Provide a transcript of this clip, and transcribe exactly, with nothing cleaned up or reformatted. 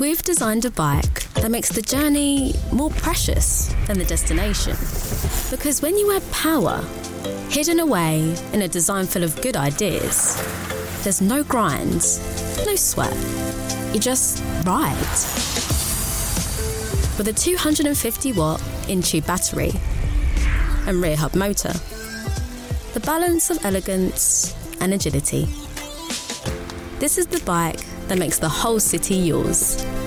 We've designed a bike that makes the journey more precious than the destination. Because when you add power, hidden away in a design full of good ideas, there's no grinds, no sweat. You just ride. With a two hundred fifty watt in-tube battery and rear hub motor, the balance of elegance and agility. This is the bike that makes the whole city yours.